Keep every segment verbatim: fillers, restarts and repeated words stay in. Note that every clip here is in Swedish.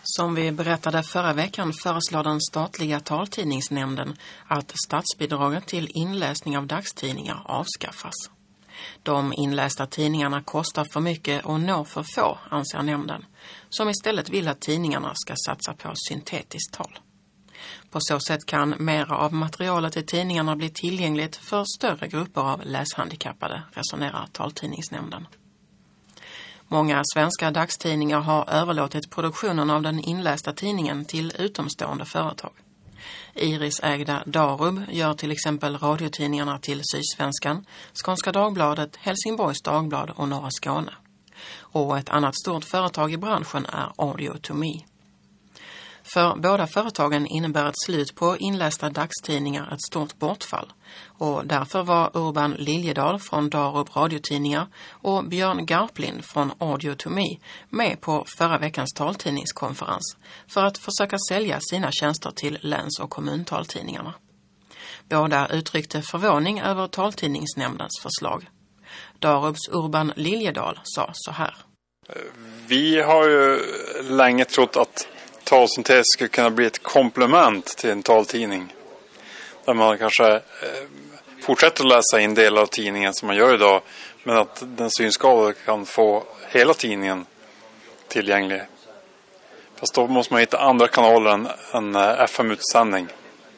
Som vi berättade förra veckan föreslår den statliga taltidningsnämnden att statsbidraget till inläsning av dagstidningar avskaffas. De inlästa tidningarna kostar för mycket och når för få, anser nämnden, som istället vill att tidningarna ska satsa på syntetiskt tal. På så sätt kan mer av materialet i tidningarna bli tillgängligt för större grupper av läshandikappade, resonerar taltidningsnämnden. Många svenska dagstidningar har överlåtit produktionen av den inlästa tidningen till utomstående företag. Iris-ägda Darub gör till exempel radiotidningarna till Sydsvenskan, Skånska Dagbladet, Helsingborgs Dagblad och Norra Skåne. Och ett annat stort företag i branschen är Audio to Me. För båda företagen innebär ett slut på inlästa dagstidningar ett stort bortfall, och därför var Urban Liljedahl från Darub radiotidningar och Björn Garplind från Audio to Me med på förra veckans taltidningskonferens för att försöka sälja sina tjänster till läns- och kommuntaltidningarna. Båda uttryckte förvåning över taltidningsnämndens förslag. Darubs Urban Liljedahl sa så här. Vi har ju länge trott att talsyntes skulle kunna bli ett komplement till en taltidning. Där man kanske eh, fortsätter att läsa in delar av tidningen som man gör idag. Men att den synskadade kan få hela tidningen tillgänglig. Fast då måste man hitta andra kanaler än en F M-utsändning.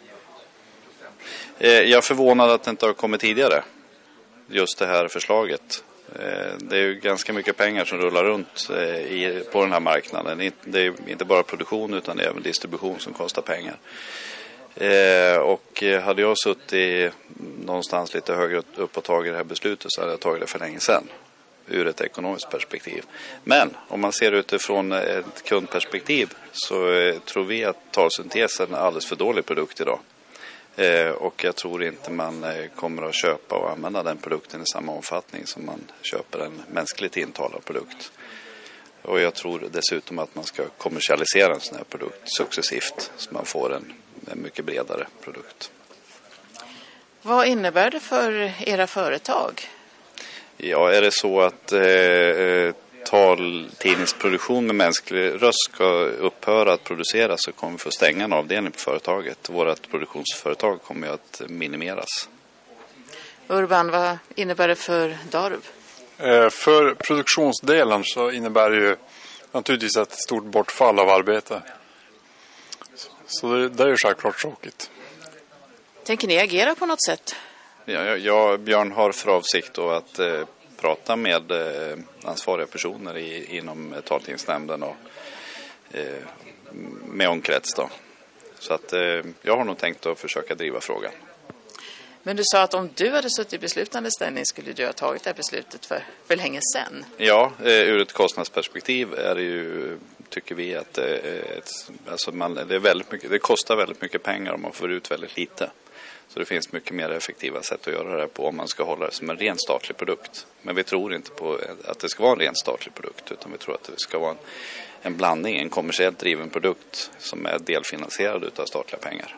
Jag är förvånad att det inte har kommit tidigare. Just det här förslaget. Det är ju ganska mycket pengar som rullar runt på den här marknaden. Det är inte bara produktion utan det är även distribution som kostar pengar. Och hade jag suttit någonstans lite högre upp och tagit det här beslutet så hade jag tagit det för länge sedan. Ur ett ekonomiskt perspektiv. Men om man ser utifrån ett kundperspektiv så tror vi att talsyntes är en alldeles för dålig produkt idag. Och jag tror inte man kommer att köpa och använda den produkten i samma omfattning som man köper en mänskligt intalad produkt. Och jag tror dessutom att man ska kommersialisera en sån här produkt successivt så man får en, en mycket bredare produkt. Vad innebär det för era företag? Ja, är det så att eh, taltidningsproduktion med mänsklig röst ska upphöra att producera så kommer vi få stänga en avdelning på företaget. Vårt produktionsföretag kommer att minimeras. Urban, vad innebär det för Darub? Eh, för produktionsdelen så innebär det ju naturligtvis ett stort bortfall av arbete. Så det, det är ju självklart tråkigt. Tänker ni agera på något sätt? Ja, jag, jag Björn har för avsikt då att eh, prata med eh, ansvariga personer i, inom taltidningsnämnden och eh, med omkrets då. Så att eh, jag har nog tänkt att försöka driva frågan. Men du sa att om du hade suttit i beslutande ställning skulle du ha tagit det här beslutet för, för länge sedan. Ja, eh, ur ett kostnadsperspektiv är det ju, tycker vi att eh, ett, alltså man, det, är väldigt mycket, det kostar väldigt mycket pengar om man får ut väldigt lite. Så det finns mycket mer effektiva sätt att göra det här på om man ska hålla det som en ren statlig produkt. Men vi tror inte på att det ska vara en ren statlig produkt utan vi tror att det ska vara en, en blandning, en kommersiellt driven produkt som är delfinansierad utav statliga pengar.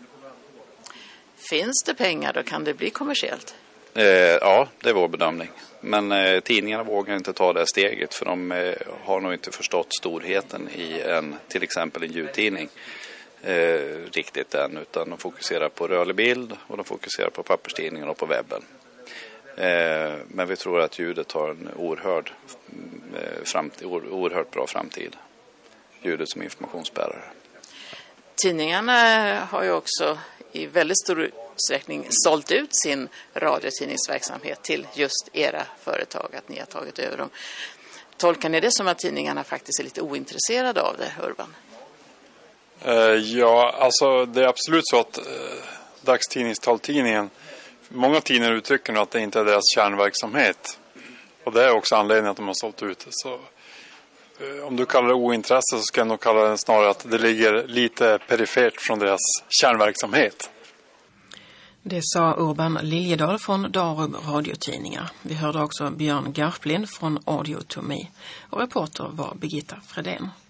Finns det pengar då kan det bli kommersiellt? Eh, ja, det är vår bedömning. Men eh, tidningarna vågar inte ta det här steget för de eh, har nog inte förstått storheten i en, till exempel en ljudtidning. Eh, riktigt än utan de fokuserar på rörlig bild och de fokuserar på papperstidningen och på webben. Eh, men vi tror att ljudet har en oerhörd, eh, framtid, oerhört bra framtid. Ljudet som informationsbärare. Tidningarna har ju också i väldigt stor utsträckning sålt ut sin radiotidningsverksamhet till just era företag, att ni har tagit över dem. Tolkar ni det som att tidningarna faktiskt är lite ointresserade av det, Urban? Ja, alltså det är absolut så att eh, dagstidningstaltidningen, många tidningar uttrycker att det inte är deras kärnverksamhet. Och det är också anledningen att de har sålt ut. Så eh, om du kallar det ointresse så ska jag nog kalla det snarare att det ligger lite perifert från deras kärnverksamhet. Det sa Urban Liljedahl från Darub radiotidningar. Vi hörde också Björn Garplind från Audio to Me och reporter var Birgitta Fredén.